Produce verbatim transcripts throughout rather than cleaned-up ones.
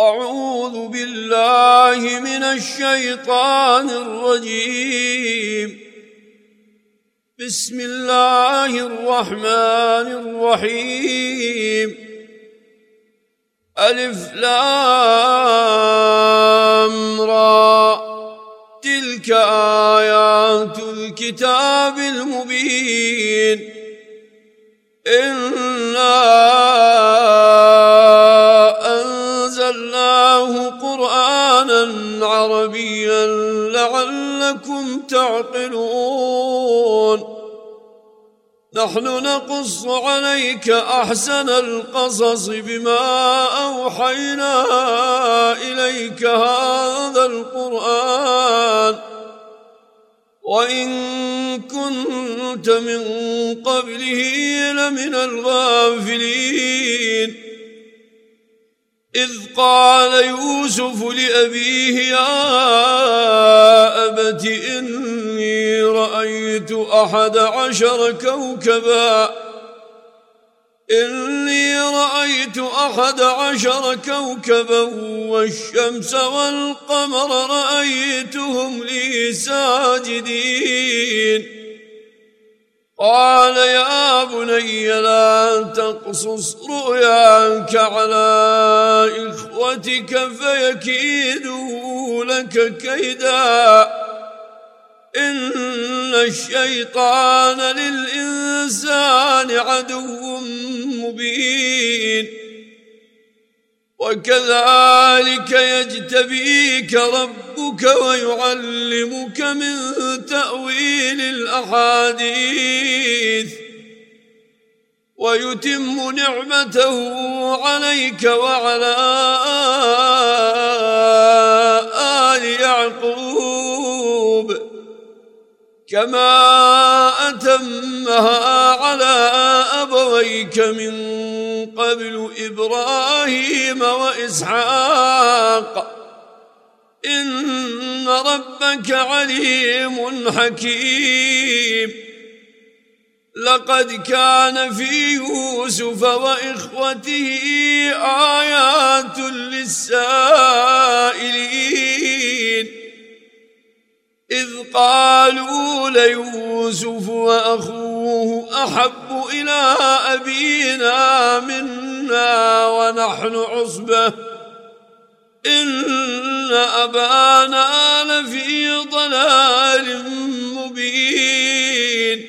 أعوذ بالله من الشيطان الرجيم. بسم الله الرحمن الرحيم. ألف لام را، تلك آيات الكتاب المبين. إنا أنزلناه قرآنا عربيا لعلكم تعقلون. نحن نقص عليك أحسن القصص بما أوحينا إليك هذا القرآن، وإن كنت من قبله لمن الغافلين. إذ قال يوسف لأبيه يا أبت إني رأيت أحد عشر كوكبا إني رأيت أحد عشر كوكبا والشمس والقمر رأيتهم لي ساجدين. قال يا بني لا تقصص رؤياك على إخوتك فيكيدوا لك كيدا، إن الشيطان للإنسان عدو مبين. وكذلك يجتبيك ربك ويعلمك من تأويل الأحاديث ويتم نعمته عليك وعلى آل يعقوب كما أتمها على أبويك من قبل إبراهيم وإسحاق، إن ربك عليم حكيم. لقد كان في يوسف وإخوته آيات للسائلين، إذ قالوا ليوسف وأخوه أحب إلى أبينا منا ونحن عصبة إن أبانا لفي ضلال مبين.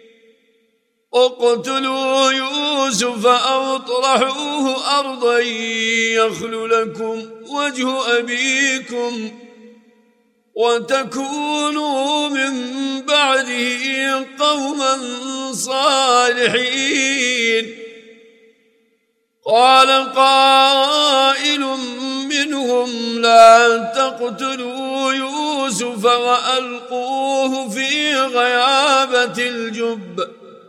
اقتلوا يوسف أو اطرحوه أرضا يخل لكم وجه أبيكم وتكونوا من بعده قوما صالحين. قال قائل منهم لا تقتلوا يوسف وألقوه في غيابة الجب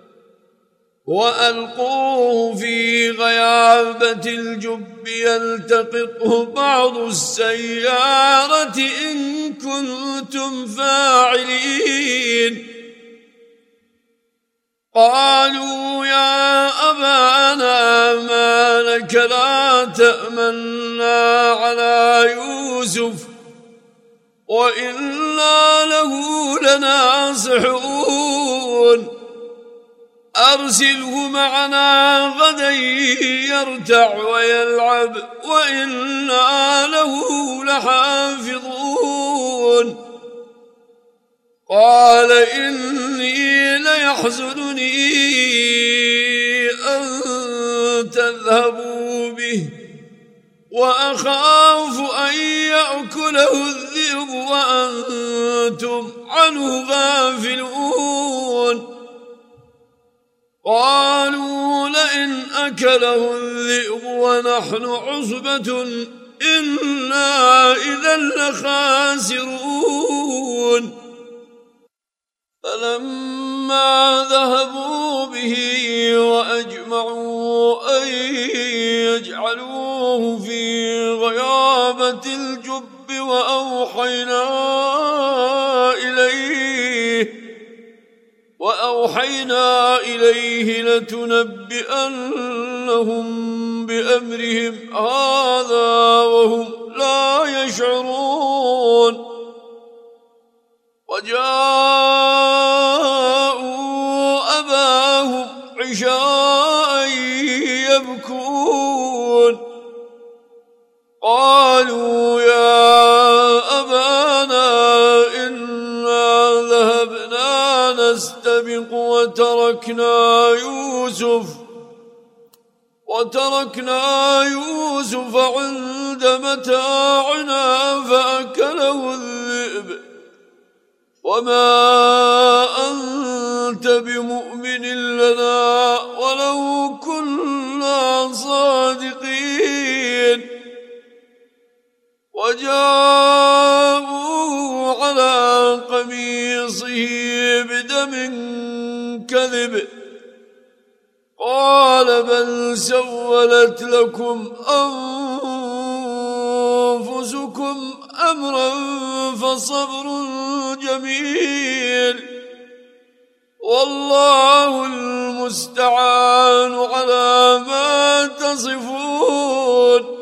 وألقوه في غيابة الجب يلتقطه بعض السيارة إن كنتم فاعلين. قالوا يا أبانا ما لك لا تأمنا على يوسف وإنا له لناصحون. أرسله معنا غدا يرتع ويلعب وإنا له لحافظون. قال إني ليحزنني أن تذهبوا به وأخاف أن يأكله الذئب وأنتم عنه غافلون. قالوا لئن أكله الذئب ونحن عصبة إنا إذا لخاسرون. فلما ذهبوا به وأجمعوا أن يجعلوه في غيابة الجب وأوحينا إليه وأوحينا إليه لتنبئنهم بأمرهم هذا وهم لا يشعرون وجاءوا أباهم عشاء يبكون قالوا يا أبانا إنا ذهبنا نستبق وتركنا يوسف وتركنا يوسف عند متاعنا فأكله الذئب وما أنت بمؤمن لنا ولو كنا صادقين وجاءوا على قميصه بدم كذب قال بل سولت لكم أنفسكم أمرا فصبر جميل والله المستعان على ما تصفون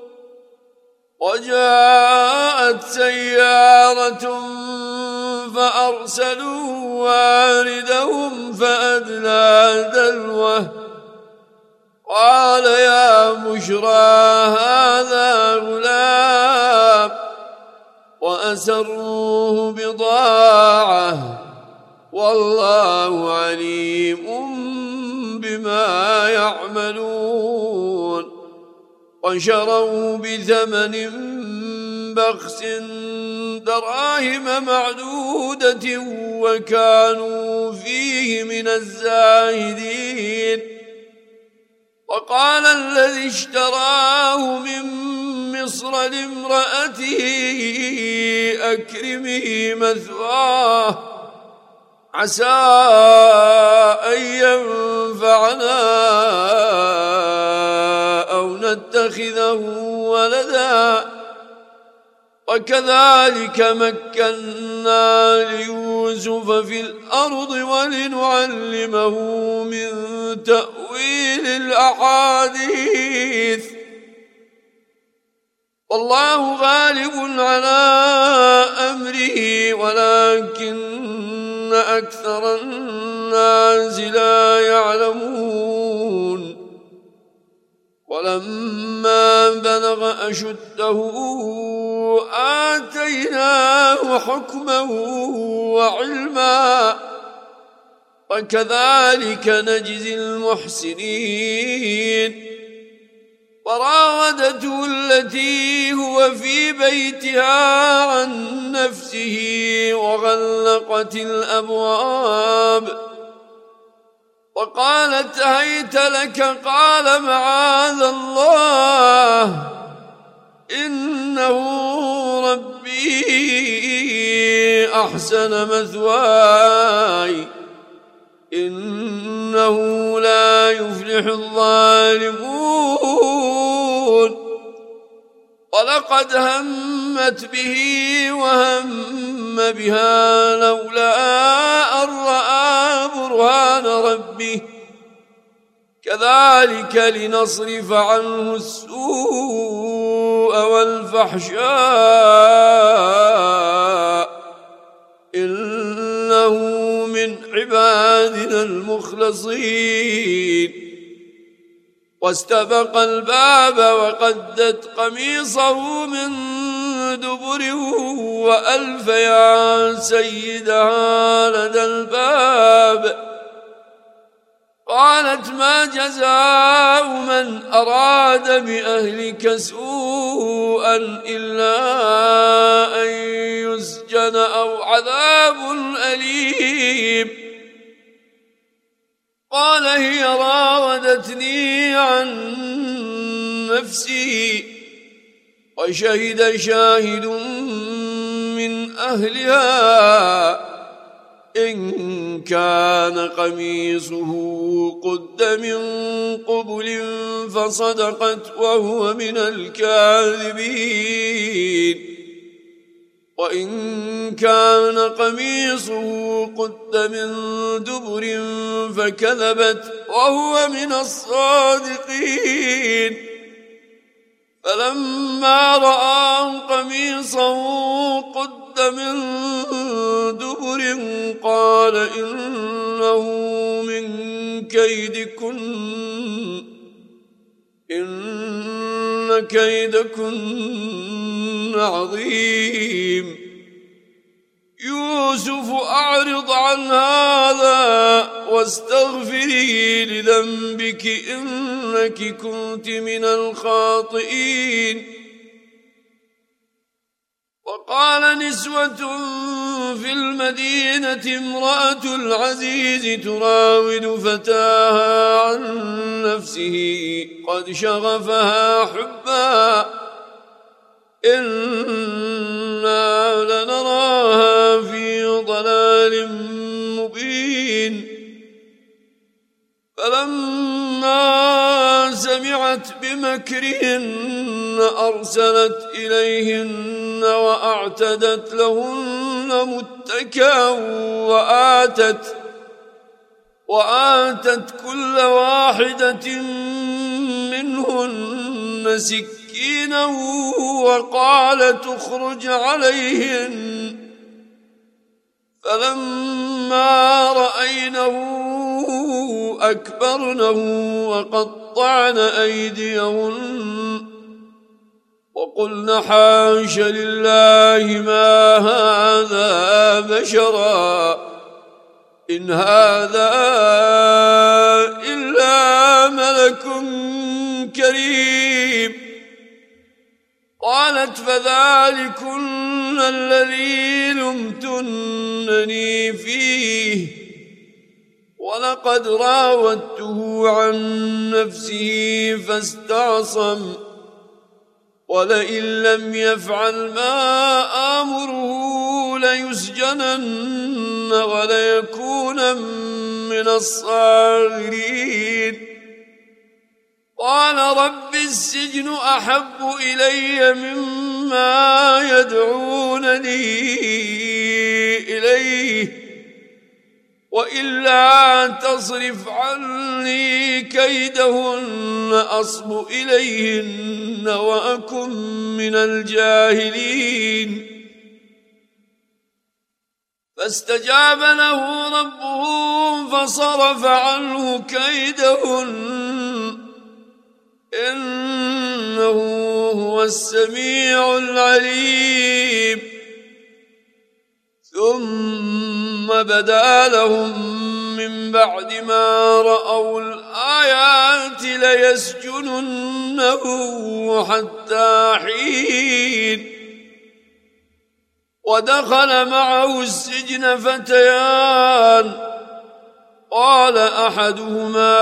وجاءت سيارة فأرسلوا واردهم فأدلى دلوه قال يا بشرى هذا غلام وأسروه بضاعة والله عليم بما يعملون وشروا بثمن بخس دراهم معدودة وكانوا فيه من الزاهدين وقال الذي اشتراه من مصر لامرأته أكرمي مثواه عسى أن ينفعنا أو نتخذه ولدا وكذلك مكنا ليوسف في الأرض ولنعلمه من تأويل الأحاديث والله غالب على أمره ولكن أكثر الناس لا يعلمون ولما بلغ أشده آتيناه حكما وعلما وكذلك نجزي المحسنين وراودته التي هو في بيتها عن نفسه وغلقت الأبواب وقالت هيت لك قال معاذ الله إنه ربي أحسن مثواي إنه لا يفلح الظالمون ولقد همت به وهم بها لولا أن رأى برهان ربه كذلك لنصرف عنه السوء والفحشاء إنه من عبادنا المخلصين واستبق الباب وقدت قميصه من دبر وألف يا سيدها لدى الباب قالت ما جزاء من أراد بأهلك سوءا إلا أن يسجن أو عذاب أليم قال هي راودتني عن نفسي وشهد شاهد من أهلها إن كان قميصه قد من قبل فصدقت وهو من الكاذبين وإن كان قميصه قد من دبر فكذبت وهو من الصادقين. فلما رأى قميصه قد من دبر قال إنه من كيدكن إن كيدكن عظيم. يوسف أعرض عن هذا واستغفري لذنبك إنك كنت من الخاطئين. وقال نسوة في المدينة امرأة العزيز تراود فتاها عن نفسه قد شغفها حبا إنا لنراها في ضلال مبين. فلما سمعت بمكرهن أرسلت إليهن وأعتدت لهن متكئا وآتت وآتت كل واحدة منهن سكينا وقالت اخرج عليهن. فلما رأينه أكبرنه وقطعن أيديهن وقلن حاش لله ما هذا بشرا إن هذا إلا ملك كريم. قالت فذلكن الذي لمتنني فيه ولقد راودته عن نفسه فاستعصم ولئن لم يفعل ما آمره ليسجنن وليكون من الصاغرين. قال رب السجن أحب إلي مما يدعونني إليه وإلا تصرف عني كيدهن أصب إليهن وأكن من الجاهلين. فاستجاب له ربه فصرف عنه كيدهن إنه هو السميع العليم. ثم بدا لهم من بعد ما رأوا الآيات ليسجننه حتى حين. ودخل معه السجن فتيان قال أحدهما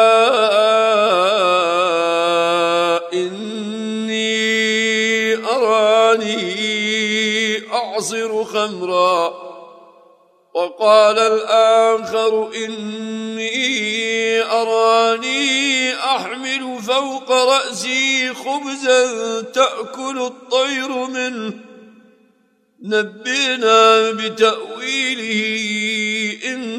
إني أراني أعصر خمرا وقال الآخر إني أراني أحمل فوق رأسي خبزا تأكل الطير منه نبئنا بتأويله إن